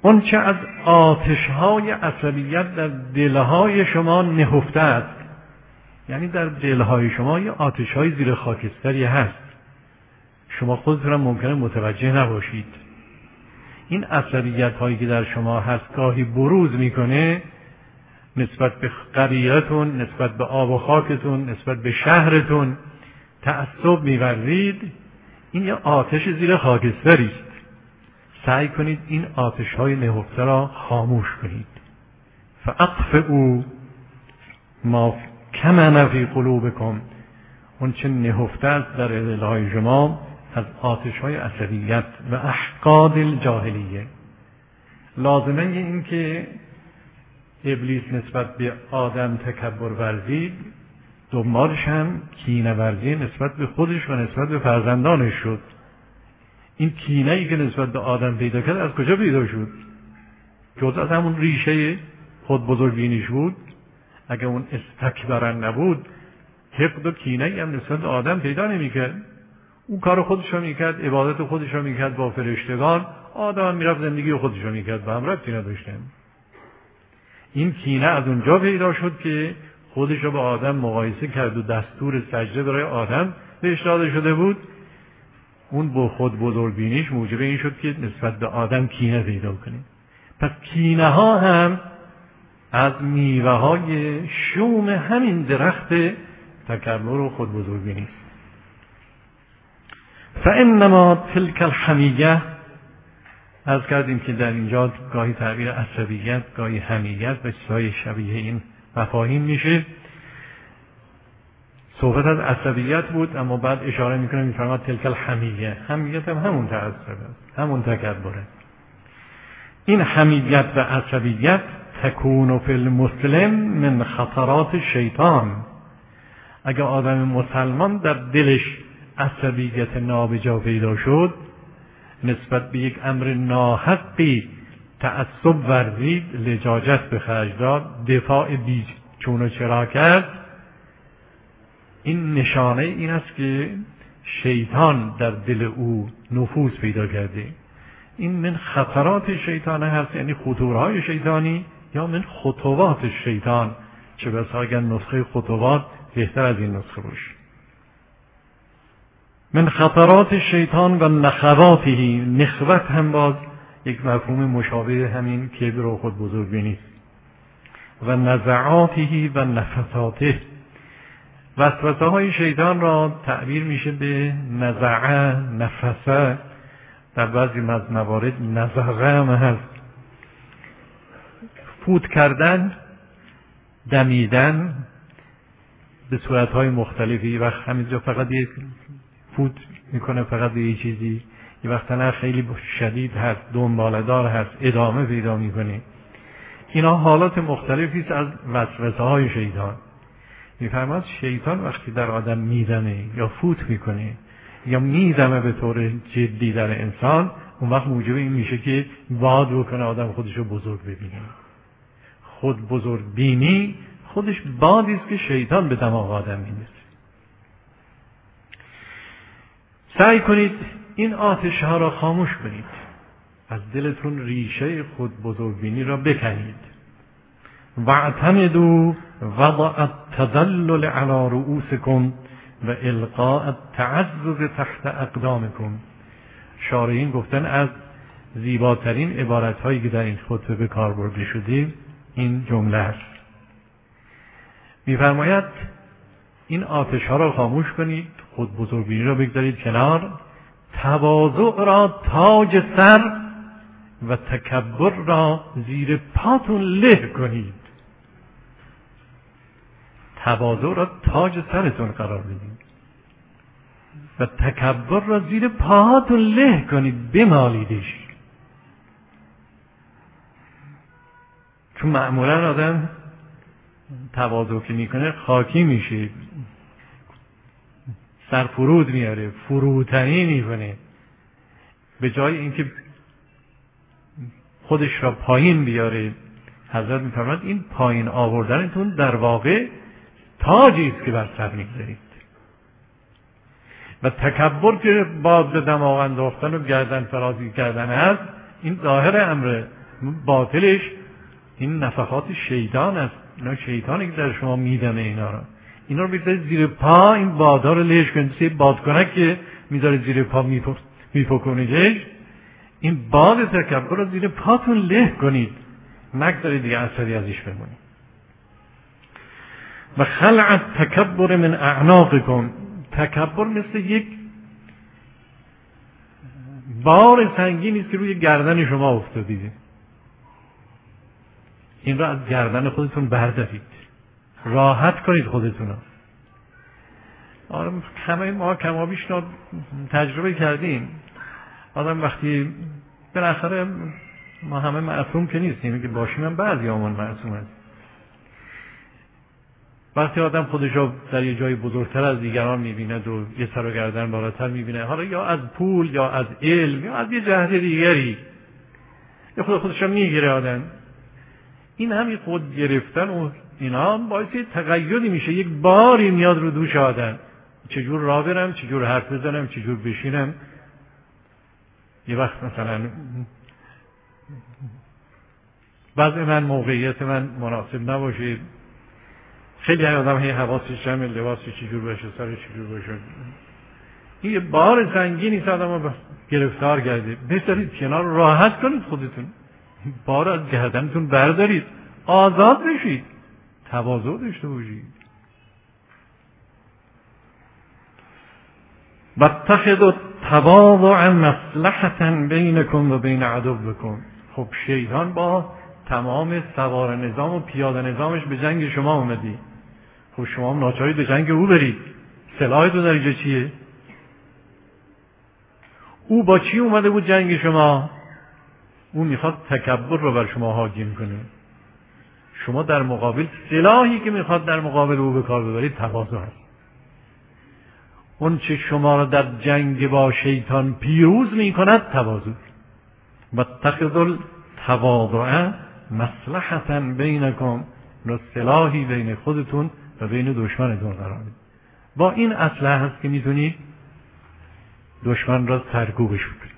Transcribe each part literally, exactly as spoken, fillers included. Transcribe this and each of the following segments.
اون چه از آتش‌های عصبیت در دلهای شما نهفته است، یعنی در دلهای شما یه آتش‌های زیر خاکستری هست، شما خودتون هم ممکنه متوجه نباشید. این عصبیت هایی که در شما هست گاهی بروز میکنه نسبت به قبیلتون، نسبت به آب و خاکتون، نسبت به شهرتون تعصب می‌ورزید. این یه آتش زیر خاکستری است. سعی کنید این آتش های نهفته را خاموش کنید. فاطفئوا ما کمن فی قلوبکم، اون چه نهفته است در دلهای شما از آتش های عصبیت و احقاد الجاهلیه. لازمه این که ابلیس نسبت به آدم تکبر ورزید، دنبالش هم کینه ورزی نسبت به خودش و نسبت به فرزندانش شد. این کینه ای که نسبت به آدم پیدا کرد از کجا پیدا شد؟ جز از همون ریشه خود بزرگبینیش بود. اگه اون استکبرن نبود، حقد و کینه ای هم نسبت به آدم پیدا نمی‌کرد. اون کار خودش رو میکرد، عبادت خودش رو میکرد با فرشتگان، آدم هم میرفت زندگی خودش رو میکرد، با هم ربطی نداشتن. این کینه از اونجا پیدا شد که خودش رو با آدم مقایسه کرد و دستور سجده برای آدم بهش داده شده بود. اون با خود بزرگبینیش موجب این شد که نسبت به آدم کینه پیدا کنه. پس کینه ها هم از میوه های شوم همین درخت تکبر و خود بزرگبینی. فانما تلک الحمیه، از کردیم که در اینجا گاهی تعبیر عصبیت، گاهی حمیت به چیزهای شبیه این مفاهیم میشه. صحبت از عصبیت بود، اما بعد اشاره میکنه میفرماد تلک الحمیه. حمیت هم همون تعصب است، همون تکبره. این حمیت و عصبیت تکون فی المسلم من خطرات شیطان. اگر آدم مسلمان در دلش عصبیت نابجا پیدا شد، نسبت به یک امر ناحقی تعصب ورزید، لجاجت به خرج داد، دفاع بی چون و چرا کرد، این نشانه این است که شیطان در دل او نفوذ پیدا کرده. این من خطرات شیطان هست، یعنی خطورهای شیطانی، یا من خطوات شیطان، چه بسا اگر نسخه خطوات بهتر از این نسخه باشه. من خطرات شیطان و نخواته، نخوت هم باز یک مفهوم مشابه همین کبر و خود بزرگبینی، و نزعاته و نفثاته. وسوسه های شیطان را تعبیر میشه به نزعه، نفسه، در بعضی از موارد نزغه هم هست. فوت کردن، دمیدن به صورتهای مختلفی. وقت همینجا فقط یک فوت میکنه فقط به یه چیزی، یه وقت نه خیلی شدید هست، دنباله‌دار هست، ادامه پیدا میکنه. اینا حالات مختلفی است از وسوسه های شیطان. میفرماد شیطان وقتی در آدم میدمه یا فوت میکنه یا میدمه به طور جدی در انسان، اون وقت موجب این میشه که باد بکنه آدم خودشو بزرگ ببینه. خود بزرگ بینی خودش بادی است که شیطان به دماغ آدم میندازه. سعی کنید این آتش ها را خاموش کنید، از دلتون ریشه خود بزرگبینی را بکنید. واعتمدوا وضع التذلل علی رؤوسکم و القاء التعزز تحت اقدامکم. شارحین گفتن از زیباترین عبارت هایی که در این خطبه به کار برده شده این جمله است. میفرماید این آتش ها را خاموش کنید، خود بزرگبینی را بگذارید کنار، تواضع را تاج سر و تکبر را زیر پاتون له کنید. تواضع را تاج سرتون قرار بدید و تکبر را زیر پاتون له کنید، بمالیدش. چون معمولا آدم تواضع که میکنه خاکی میشه، سرفرود میاره، فروتنی میکنه. به جای اینکه خودش را پایین بیاره، حضرت میفرماد این پایین آوردنتون در واقع تاجی است که بر سر میگذارید. و تکبر که باز به دماغ انداختن و گردن فرازی کردن است، این ظاهر امر باطلش این نفخات شیطان است. اینا شیطانی که در شما میدمه اینا رو. اینا رو بذارید زیر پا، این بادا رو لهش کنید. مثل بادکنک که میذارید زیر پا میپکنیدش، این باد تکبر رو زیر پاتون له کنید، نگذارید دیگه اثری ازش بمونید. و خلع تکبر من اعناقکم، تکبر مثل یک بار سنگینی است که روی گردن شما افتادیده، این را از گردن خودتون بردارید، راحت کنید خودتون. آره همه ما کما بیش تجربه کردیم. آدم وقتی بالاخره ما همه معصوم که نیستیم، که باشیم هم بعضی همون معصوم هست. وقتی آدم خودش رو در یه جای بزرگتر از دیگران میبیند و یه سر و گردن بالاتر میبینه، حالا یا از پول یا از علم یا از یه جهت دیگری، یا خود خودش رو میگیره آدم، این همین خود گرفتن و اینا باعث تقیدی میشه، یک باری میاد رو دوش آدم، چجور راه برم، چجور حرف بزنم، چجور بشینم. یه وقت مثلا وضع من، موقعیت من مناسب نباشه، خیلی آدم هی حواسش جمع، لباسش چجور باشه، سرش چجور باشه، این یه بار سنگینی است، آدم رو گرفتار کرده. بذارید کنار، راحت کنید خودتون، بار از گردنتون بردارید، آزاد بشید، تواضع داشته باشید. واتخذوا التواضع مصلحة بینکم و بین عدوکم. خب شیطان با تمام سوار نظام و پیاده نظامش به جنگ شما اومدی، خب شما هم ناچارید به جنگ او برید. سلاحتون در اینجا چیه؟ او با چی اومده بود جنگ شما؟ او میخواد تکبر رو بر شما حاکم کنه. شما در مقابل سلاحی که میخواد در مقابل او به کار ببرید تواضع است. اون چه شما را در جنگ با شیطان پیروز میکند تواضع. واتخذوا التواضع مصلحة بینکم، را سلاحی بین خودتون و بین دشمنتون قرار بدید. با این اسلحه هست که میتونید دشمن را سرکوبش کنید.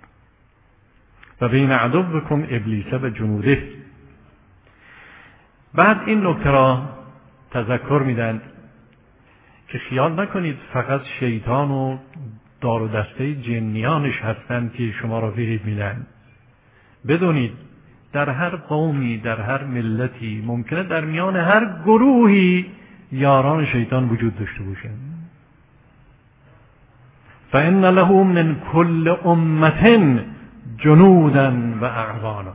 و بین عدوکم ابلیس و جنوده. بعد این نکته را تذکر میدن که خیال نکنید فقط شیطان و دار و دسته جنیانش هستند که شما را فریب میدن. بدونید در هر قومی، در هر ملتی، ممکنه در میان هر گروهی یاران شیطان وجود داشته باشند. فإن له من كل أمة جنودا و اعوانا.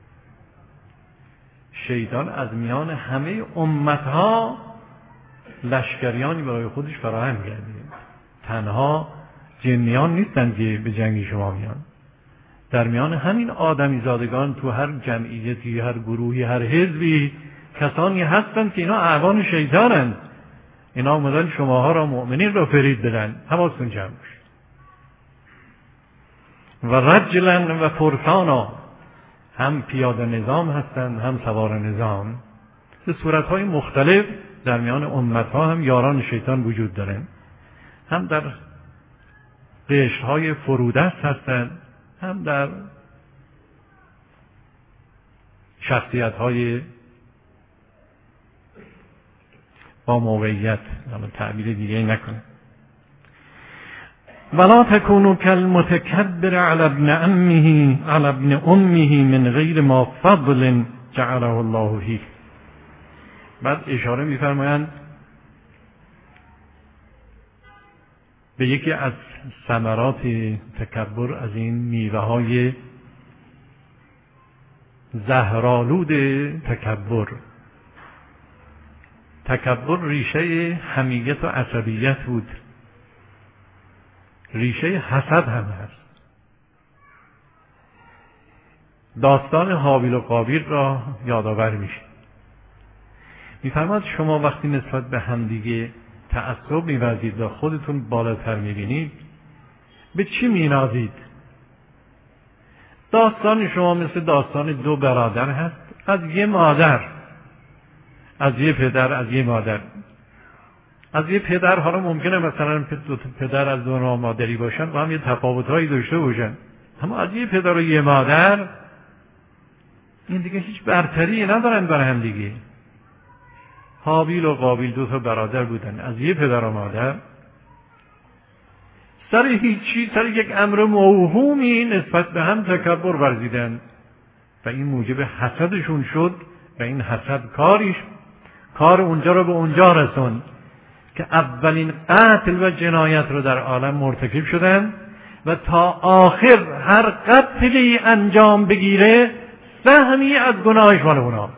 شیطان از میان همه امتها لشکریانی برای خودش فراهم کرده. تنها جنیان نیستند که به جنگ شما میان. در میان همین آدمی زادگان تو هر جمعیتی، هر گروهی، هر حزبی کسانی هستند که اینا اعوان شیطانند. اینا اومدن شماها را، مؤمنین را فریب بدن. حواستون جمع باشه. و رجلا و فرسانا، هم پیاده نظام هستند هم سوار نظام. به صورتهای مختلف در میان امتها هم یاران شیطان وجود دارند. هم در قشرهای فرودست هستند، هم در شخصیت‌های با موقعیت. اما تعبیر دیگه نکنه. ولا تكونوا كالمتكبر على ابن امه على ابن امه من غیر ما فضل جعله الله فيه. بعد اشاره می‌فرمایند به یکی از ثمرات تکبر، از این میوه‌های زهرآلود تکبر. تکبر ریشه حمیت و عصبیت بود، ریشه حسد هم هست. داستان حابیل و قابیل را یادآور میشه. میفرماد شما وقتی نسبت به همدیگه تعصب می‌ورزید و خودتون بالاتر می‌بینید، به چی می‌نازید؟ داستان شما مثل داستان دو برادر هست، از یه مادر، از یه پدر، از یه مادر. از یه پدر، حالا ممکنه مثلا دو پدر از دو نوع مادری باشن و هم یه تفاوت‌هایی داشته باشن، اما از یه پدر و یه مادر این دیگه هیچ برتری ندارن بر هم دیگه. هابیل و قابیل دو تا برادر بودن از یه پدر و مادر، سر هیچی، سر یک امر موهومی نسبت به هم تکبر ورزیدن و این موجب حسدشون شد و این حسد کاریش کار اونجا رو به اونجا رسون که اولین قتل و جنایت رو در عالم مرتکب شدن و تا آخر هر قتلی انجام بگیره سهمی از گناهش مال اونا.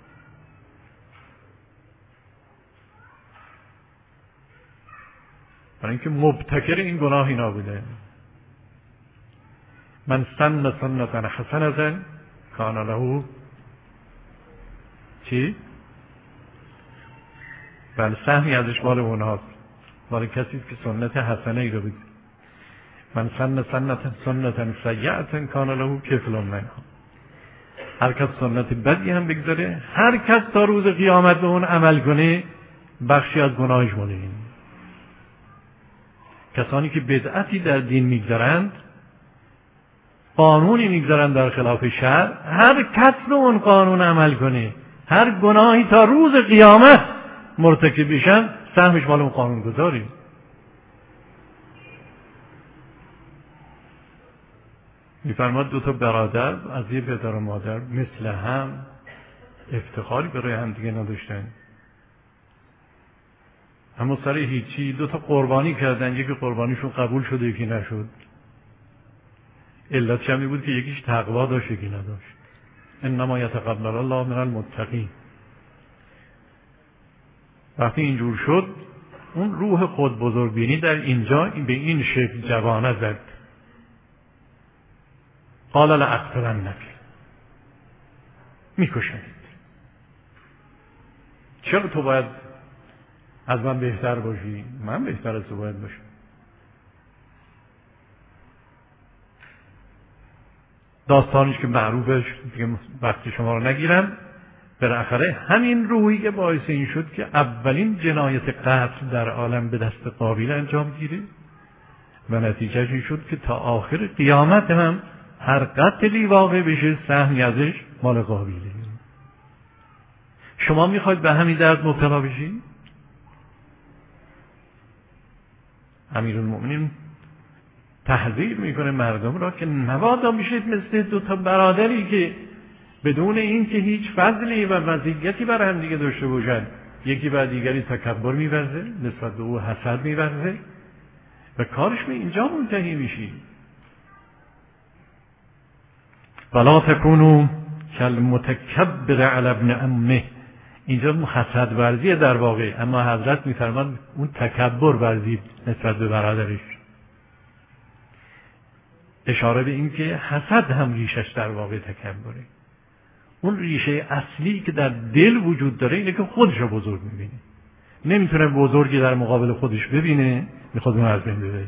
برای اینکه مبتکر این گناه اینا بوده. من سن سنة حسنة کان له چی؟ بله سهمی ازش مال اونهاست، مال کسی که سنت حسنه ای رو بگه. من سن سنة سنة سیئة کان له کفل منها. هر کس سنت بدی هم بگذاره، هر کس تا روز قیامت به اون عمل کنه بخشی از گناهش مال این. کسانی که بدعتی در دین میگذارند، قانونی میگذارند در خلاف شرع، هر کس به اون قانون عمل کنه، هر گناهی تا روز قیامت مرتکب بشن سهمش مال اون قانون گذاری. میفرماد دو تا برادر از یه پدر و مادر مثل هم افتخاری برای هم دیگه نداشتن، اما سر هیچی دو تا قربانی کردن، یکی قربانیشون قبول شد یکی نشد. علتش هم بود که یکیش تقوا داشت یکی نداشت. انما یتقبل الله من المتقین. وقتی اینجور شد اون روح خود بزرگبینی در اینجا به این شکل جوانه زد. قال لأقتلنک، میکشند. چرا تو باید از من بهتر باشی؟ من بهتر از تو باید باشم. داستانش که معروفه دیگه وقتی شما رو نگیرم، بالاخره همین روحی که باعث این شد که اولین جنایت قتل در عالم به دست قابیل انجام گیره و نتیجهش این شد که تا آخر قیامت هم هر قتلی واقع بشه سهمی ازش مال قابیله. شما میخواید به همین درد مبتلا بشید؟ امیرالمؤمنین تحذیر میکنه مردم را که مبادا بشید مثل دو تا برادری که بدون این که هیچ فضلی و مزیتی بر هم دیگه داشته باشند، یکی بر دیگری تکبر می‌ورزه، نسبت به او حسد می‌ورزه و کارش به اینجا منتهی میشه. ولا تکونوا کالمتکبر علی ابن عمه. اینجا حسد ورزی در واقع، اما حضرت می‌فرماد اون تکبر ورزی نسبت به برادرش، اشاره به این که حسد هم ریشش در واقع تکبره. اون ریشه اصلی که در دل وجود داره اینه که خودش رو بزرگ می‌بینه، نمیتونه بزرگی در مقابل خودش ببینه، میخواد اون از بین ببره.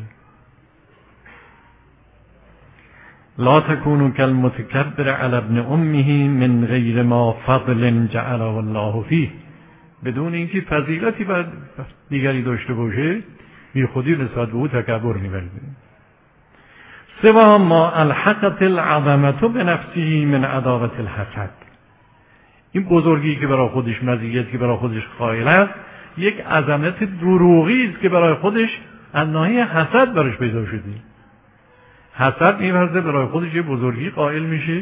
لا تکونوا کالمتکبر علی ابن امه من غیر ما فضل جعله الله فیه. بدون اینکه فضیلتی بر دیگری داشته باشه بی خودی نسبت به او تکبر می‌ورزه. سوا ما الحقت العظمه بنفسه من عداوت الحسد. این بزرگی که برای خودش، مزیتی که برای خودش قائل است، یک عظمت دروغی است که برای خودش از ناحیه حسد برش پیدا شده. حسد می‌ورزه، برای خودش یه بزرگی قائل میشه،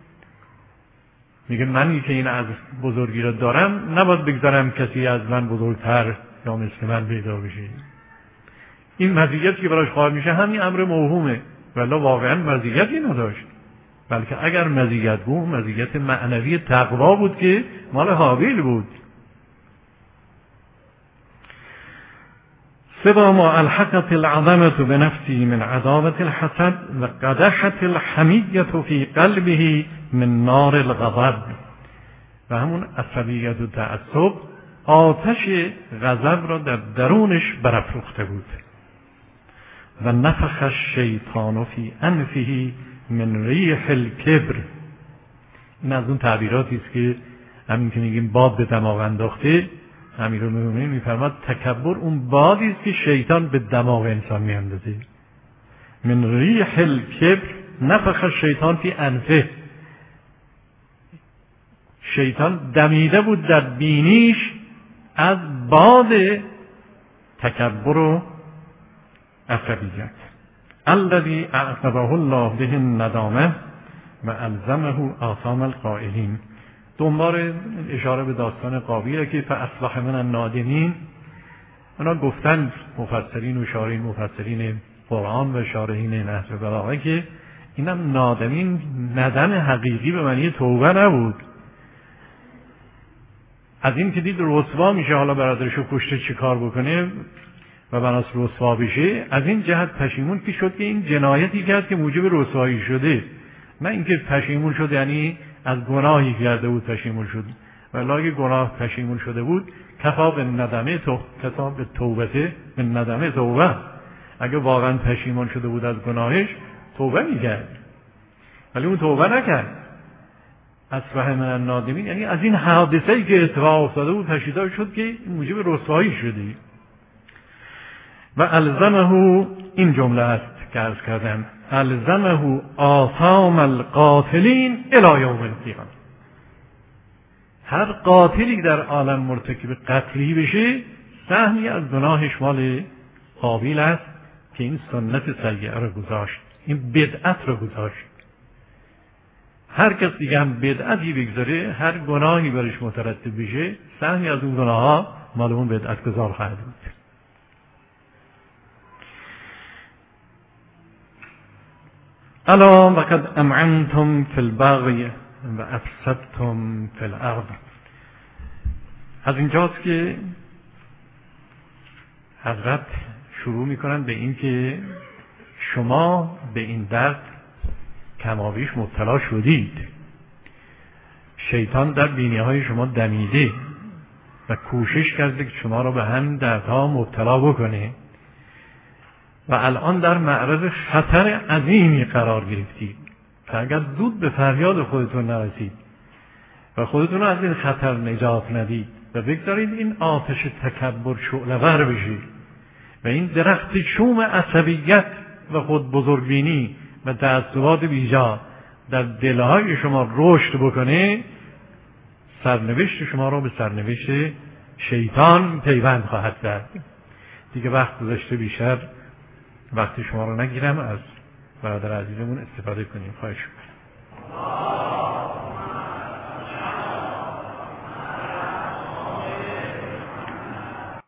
میگه منی که این از بزرگی را دارم نباید بگذارم کسی از من بزرگتر یا مثل من پیدا بشه. این مزیتی که برایش قائل میشه همین امر موهومه، ولی واقعا مزیتی نداشت، بلکه اگر مزیت بود مزیت معنوی تقوا بود که مال هابیل بود. سوا ما الحقت العظمه بنفسه من عداوت الحسد و قدحت الحمیه فی قلبه من نار الغضب. و همون عصبیت و تعصب آتش غضب را در درونش برافروخته بود. و نفخ الشیطان فی انفه من ریح الکبر. این از اون تعبیراتی است که همین که میگیم باد به دماغ انداخته، امیرالمومنین میفرماد تکبر اون بادی است که شیطان به دماغ انسان میاندازه. من ریح الکبر نفخ الشیطان فی انفه. شیطان دمیده بود در بینیش از باد تکبر و عصبیت. الذی اعقبه الله به الندامه و الزمه آثام القائلین. دنبال اشاره به داستان قابیل که فاصبح من النادمین. اونا گفتن مفسرین و شارحین مفسرین قرآن و شارحین نحو بلاغه که اینم نادمین ندم حقیقی به معنی توبه نبود. از این که دید رسوا میشه حالا برادرشو کشته چی کار بکنه و بناس رسوا بشه، از این جهت پشیمون که شد که این جنایتی کرد که موجب رسوایی شده، نه اینکه پشیمون شد یعنی از گناهی کرده بود پشیمون شد. ولی اگه گناه پشیمون شده بود کفا به ندمه تو کفا به توبته به ندمه توبه، اگه واقعا پشیمون شده بود از گناهش توبه میکرد، ولی اون توبه نکرد. اصبح من النادمین یعنی از این حادثه‌ای که اتفاق افتاده بود پشیمون شد که موجب رسوایی شده. و الزمه، این جمله است که عرض کردم، الزمه آثام القاتلین الی یوم القیامه. هر قاتلی در عالم مرتکب قتلی بشه سهمی از گناهش مال قابیل است که این سنت سیئه رو گذاشت، این بدعت رو گذاشت. هر کس دیگه هم بدعتی بگذاره، هر گناهی برش مترتب بشه، سهمی از اون گناه ها مال اون بدعت گذار خواهد بود. الا وقد امعنتم فی البغی و افسدتم فی الارض. از اینجاست که حضرت شروع میکنن به این که شما به این درد کمابیش مبتلا شدید، شیطان در بینیه های شما دمیده و کوشش کرده که شما را به هم دردها مبتلا بکنه و الان در معرض خطر عظیمی قرار گرفتید. اگر زود به فریاد خودتون نرسید و خودتون رو از این خطر نجات ندید و بگذارید این آتش تکبر شعله‌ور بشه و این درخت شوم عصبیت و خود بزرگبینی و تعصبات بیجا در دلهای شما رشد بکنه، سرنوشت شما رو به سرنوشت شیطان پیوند خواهد کرد. دیگه وقت گذاشته بیشتر وقت شما رو نگیرم، از برادر عزیزمون استفاده کنیم. خواهش می‌کنم.